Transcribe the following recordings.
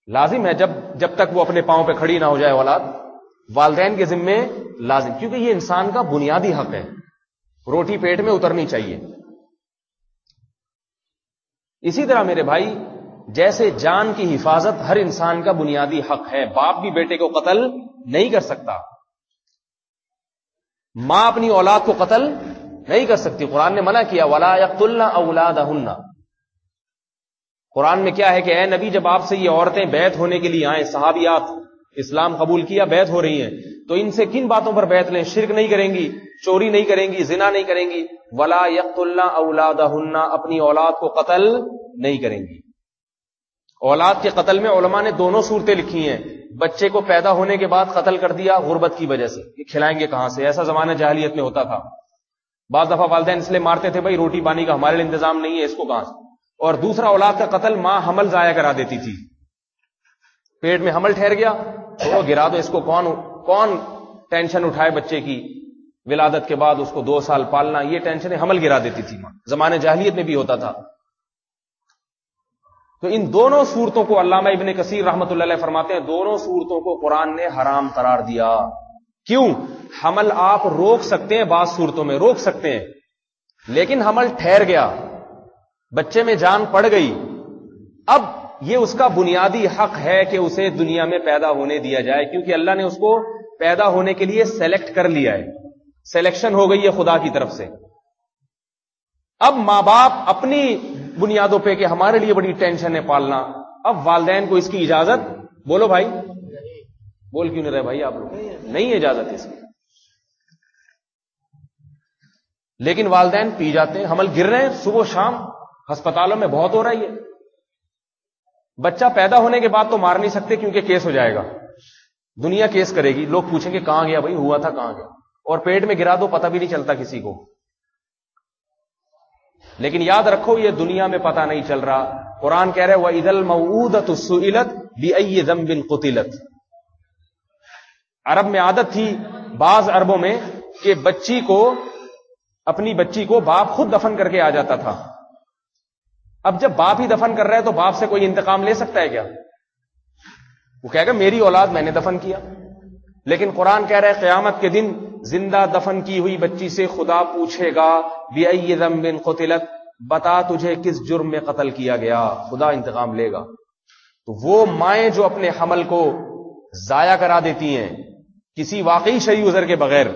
لازم ہے جب تک وہ اپنے پاؤں پہ کھڑی نہ ہو جائے اولاد، والدین کے ذمے لازم، کیونکہ یہ انسان کا بنیادی حق ہے، روٹی پیٹ میں اترنی چاہیے۔ اسی طرح میرے بھائی، جیسے جان کی حفاظت ہر انسان کا بنیادی حق ہے، باپ بھی بیٹے کو قتل نہیں کر سکتا، ماں اپنی اولاد کو قتل نہیں کر سکتی۔ قرآن نے منع کیا وَلَا يَقْتُلْنَ أَوْلَادَهُنَّ۔ قرآن میں کیا ہے کہ اے نبی، جب آپ سے یہ عورتیں بیعت ہونے کے لیے آئیں، صحابیات اسلام قبول کیا، بیعت ہو رہی ہیں، تو ان سے کن باتوں پر بیعت لیں؟ شرک نہیں کریں گی، چوری نہیں کریں گی، زنا نہیں کریں گی، وَلَا يَقْتُلْنَ أَوْلَادَهُنَّ، اپنی اولاد کو قتل نہیں کریں گی۔ اولاد کے قتل میں علماء نے دونوں صورتیں لکھی ہیں، بچے کو پیدا ہونے کے بعد قتل کر دیا غربت کی وجہ سے، یہ کھلائیں گے کہاں سے؟ ایسا زمانہ جاہلیت میں ہوتا تھا، بعض دفعہ والدین اس لیے مارتے تھے بھائی روٹی پانی کا ہمارے لیے انتظام نہیں ہے، اس کو کہاں سے؟ اور دوسرا اولاد کا قتل، ماں حمل ضائع کرا دیتی تھی، پیٹ میں حمل ٹھہر گیا تو گرا دو، اس کو کون ٹینشن اٹھائے بچے کی، ولادت کے بعد اس کو 2 سال پالنا، یہ ٹینشن حمل گرا دیتی تھی ماں، زمانے جاہلیت میں بھی ہوتا تھا۔ تو ان دونوں صورتوں کو علامہ ابن کثیر رحمۃ اللہ علیہ فرماتے ہیں، دونوں صورتوں کو قرآن نے حرام قرار دیا۔ کیوں؟ حمل آپ روک سکتے ہیں، بعض صورتوں میں روک سکتے ہیں، لیکن حمل ٹھہر گیا، بچے میں جان پڑ گئی، اب یہ اس کا بنیادی حق ہے کہ اسے دنیا میں پیدا ہونے دیا جائے، کیونکہ اللہ نے اس کو پیدا ہونے کے لیے سلیکٹ کر لیا ہے، سلیکشن ہو گئی ہے خدا کی طرف سے۔ اب ماں باپ اپنی بنیادوں پہ کہ ہمارے لیے بڑی ٹینشن ہے پالنا، اب والدین کو اس کی اجازت، بولو بھائی، بول کیوں نہیں رہے بھائی آپ لوگ؟ نہیں ہے اجازت اس کی، لیکن والدین پی جاتے ہیں، حمل گر رہے ہیں صبح و شام، ہسپتالوں میں بہت ہو رہا ہے یہ۔ بچہ پیدا ہونے کے بعد تو مار نہیں سکتے کیونکہ کیس ہو جائے گا، دنیا کیس کرے گی، لوگ پوچھیں گے کہاں گیا بھائی، ہوا تھا کہاں گیا، اور پیٹ میں گرا دو پتہ بھی نہیں چلتا کسی کو۔ لیکن یاد رکھو یہ دنیا میں پتہ نہیں چل رہا، قرآن کہہ رہے وَإِذَا الْمَوْءُودَةُ سُئِلَتْ بِأَيِّ ذَنبٍ قُتِلَتْ۔ عرب میں عادت تھی بعض عربوں میں کہ اپنی بچی کو باپ خود دفن کر کے آ جاتا تھا۔ اب جب باپ ہی دفن کر رہا ہے تو باپ سے کوئی انتقام لے سکتا ہے کیا؟ وہ کہے گا میری اولاد میں نے دفن کیا۔ لیکن قرآن کہہ رہا ہے قیامت کے دن زندہ دفن کی ہوئی بچی سے خدا پوچھے گا بِأَيِّ ذَنبٍ قُتِلَتْ، بتا تجھے کس جرم میں قتل کیا گیا، خدا انتقام لے گا۔ تو وہ مائیں جو اپنے حمل کو ضائع کرا دیتی ہیں کسی واقعی شرعی عذر کے بغیر،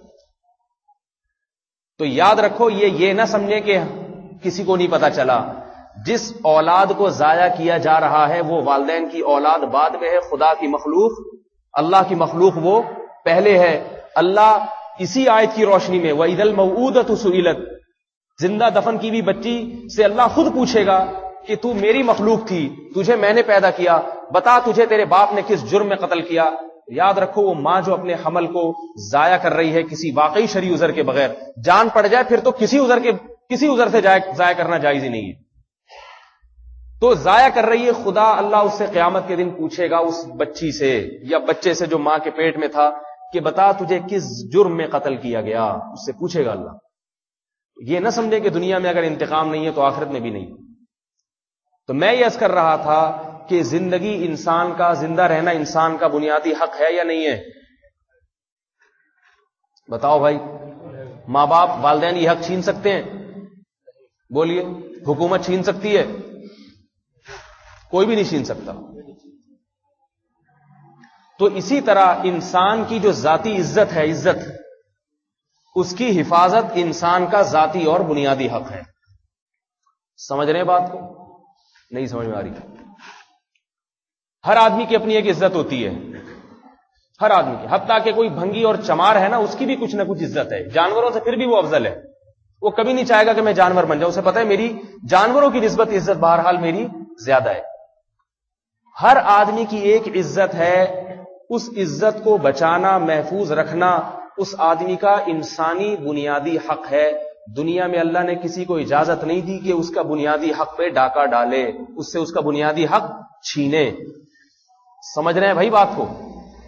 تو یاد رکھو یہ نہ سمجھیں کہ کسی کو نہیں پتا چلا، جس اولاد کو ضائع کیا جا رہا ہے وہ والدین کی اولاد بعد میں ہے، خدا کی مخلوق، اللہ کی مخلوق وہ پہلے ہے۔ اللہ اسی آیت کی روشنی میں وَإِذَا الْمَوْءُودَةُ سُئِلَتْ، زندہ دفن کی بھی بچی سے اللہ خود پوچھے گا کہ تو میری مخلوق تھی، تجھے میں نے پیدا کیا، بتا تجھے تیرے باپ نے کس جرم میں قتل کیا۔ یاد رکھو وہ ماں جو اپنے حمل کو ضائع کر رہی ہے کسی واقعی شرعی عذر کے بغیر، جان پڑ جائے پھر تو کسی عذر سے ضائع کرنا جائز ہی نہیں ہے، تو ضائع کر رہی ہے، خدا اللہ اس سے قیامت کے دن پوچھے گا اس بچی سے یا بچے سے جو ماں کے پیٹ میں تھا کہ بتا تجھے کس جرم میں قتل کیا گیا، اس سے پوچھے گا اللہ۔ یہ نہ سمجھے کہ دنیا میں اگر انتقام نہیں ہے تو آخرت میں بھی نہیں۔ تو میں یہ عرض کر رہا تھا کہ زندگی انسان کا، زندہ رہنا انسان کا بنیادی حق ہے یا نہیں ہے؟ بتاؤ بھائی، ماں باپ والدین یہ حق چھین سکتے ہیں؟ بولیے، حکومت چھین سکتی ہے؟ کوئی بھی نہیں چھین سکتا۔ تو اسی طرح انسان کی جو ذاتی عزت ہے، عزت، اس کی حفاظت انسان کا ذاتی اور بنیادی حق ہے۔ سمجھ رہے ہیں بات کو؟ نہیں سمجھ میں آ رہی؟ ہر آدمی کی اپنی ایک عزت ہوتی ہے، ہر آدمی کی، حتیٰ کہ کوئی بھنگی اور چمار ہے نا، اس کی بھی کچھ نہ کچھ عزت ہے، جانوروں سے پھر بھی وہ افضل ہے، وہ کبھی نہیں چاہے گا کہ میں جانور بن جاؤں، اسے پتہ ہے میری جانوروں کی نسبت عزت بہرحال میری زیادہ ہے۔ ہر آدمی کی ایک عزت ہے، اس عزت کو بچانا، محفوظ رکھنا اس آدمی کا انسانی بنیادی حق ہے۔ دنیا میں اللہ نے کسی کو اجازت نہیں دی کہ اس کا بنیادی حق پہ ڈاکہ ڈالے، اس سے اس کا بنیادی حق چھینے۔ سمجھ رہے ہیں بھائی بات کو؟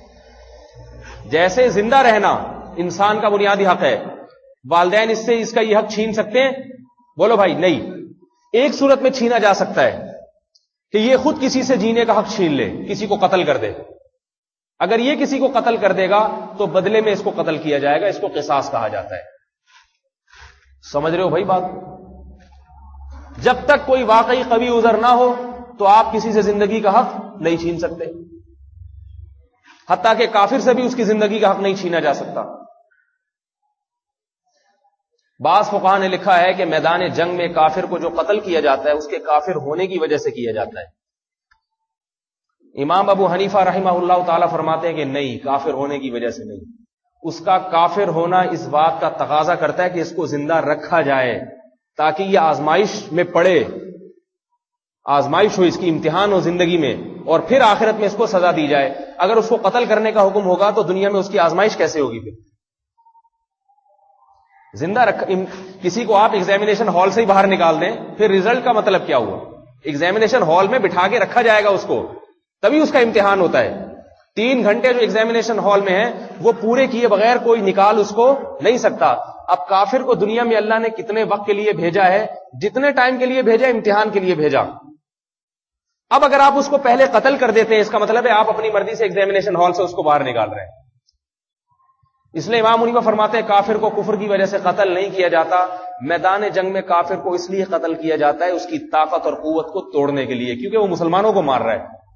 جیسے زندہ رہنا انسان کا بنیادی حق ہے، والدین اس کا یہ حق چھین سکتے ہیں؟ بولو بھائی، نہیں۔ ایک صورت میں چھینا جا سکتا ہے کہ یہ خود کسی سے جینے کا حق چھین لے، کسی کو قتل کر دے. اگر یہ کسی کو قتل کر دے گا تو بدلے میں اس کو قتل کیا جائے گا. اس کو قصاص کہا جاتا ہے. سمجھ رہے ہو بھائی بات؟ جب تک کوئی واقعی قوی عذر نہ ہو تو آپ کسی سے زندگی کا حق نہیں چھین سکتے، حتیٰ کہ کافر سے بھی اس کی زندگی کا حق نہیں چھینا جا سکتا. بعض فقہاء نے لکھا ہے کہ میدان جنگ میں کافر کو جو قتل کیا جاتا ہے اس کے کافر ہونے کی وجہ سے کیا جاتا ہے. امام ابو حنیفہ رحمہ اللہ تعالی فرماتے ہیں کہ نہیں، کافر ہونے کی وجہ سے نہیں. اس کا کافر ہونا اس بات کا تقاضا کرتا ہے کہ اس کو زندہ رکھا جائے تاکہ یہ آزمائش میں پڑے، آزمائش ہو، اس کی امتحان ہو زندگی میں، اور پھر آخرت میں اس کو سزا دی جائے. اگر اس کو قتل کرنے کا حکم ہوگا تو دنیا میں اس کی آزمائش کیسے ہوگی؟ پھر زندہ کسی کو آپ ایگزامینیشن ہال سے ہی باہر نکال دیں، پھر ریزلٹ کا مطلب کیا ہوا؟ ایگزامینیشن ہال میں بٹھا کے رکھا جائے گا اس کو، تبھی اس کا امتحان ہوتا ہے. 3 گھنٹے جو ایگزامینیشن ہال میں ہیں وہ پورے کیے بغیر کوئی نکال اس کو نہیں سکتا. اب کافر کو دنیا میں اللہ نے کتنے وقت کے لیے بھیجا ہے؟ جتنے ٹائم کے لیے بھیجا، امتحان کے لیے بھیجا. اب اگر آپ اس کو پہلے قتل کر دیتے ہیں، اس کا مطلب ہے آپ اپنی مرضی سے ایگزامینیشن ہال سے اس کو باہر نکال رہے ہیں. اس لیے امام حنیفہ فرماتے ہیں کافر کو کفر کی وجہ سے قتل نہیں کیا جاتا. میدان جنگ میں کافر کو اس لیے قتل کیا جاتا ہے اس کی طاقت اور قوت کو توڑنے کے لیے، کیونکہ وہ مسلمانوں کو مار رہا ہے.